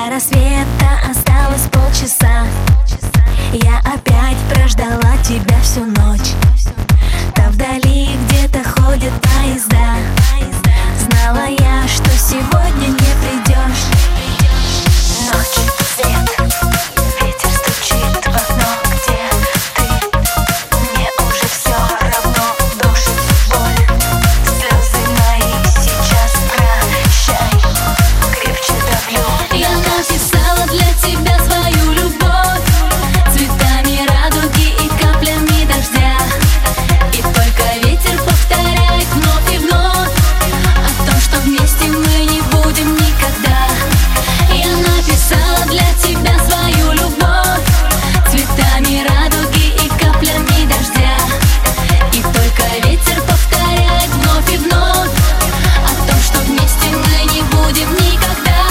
До рассвета осталось полчаса. Я опять прождала тебя всю ночь. Там вдали где-то ходят поезда. Знала я, что сегодня не придешь. Ночь, свет, ветер стучит в окно. Где ты? Мне уже все равно. Дождь, боль, слезы мои сейчас прощай. Крепче давлю. Я написала для тебя свою любовь цветами радуги и каплями дождя. И только ветер повторяет вновь и вновь о том, что вместе мы не будем никогда. Я написала для тебя свою любовь цветами радуги и каплями дождя. И только ветер повторяет вновь и вновь о том, что вместе мы не будем никогда.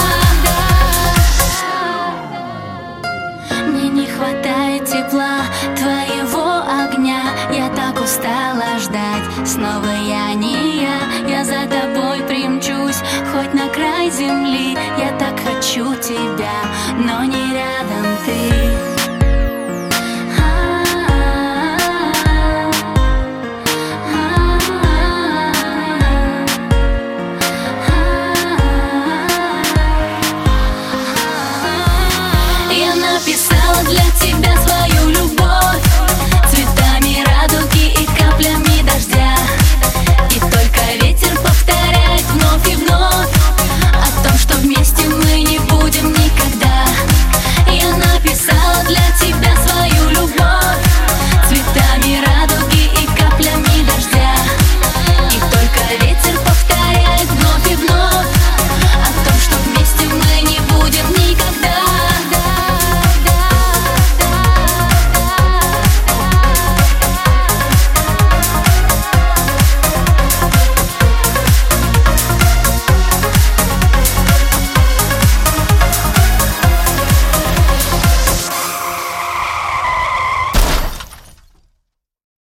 Мне не хватает тепла твоего огня. Я так устала ждать, снова я не я. Я за тобой примчусь, хоть на край земли. Я так хочу тебя, но не рядом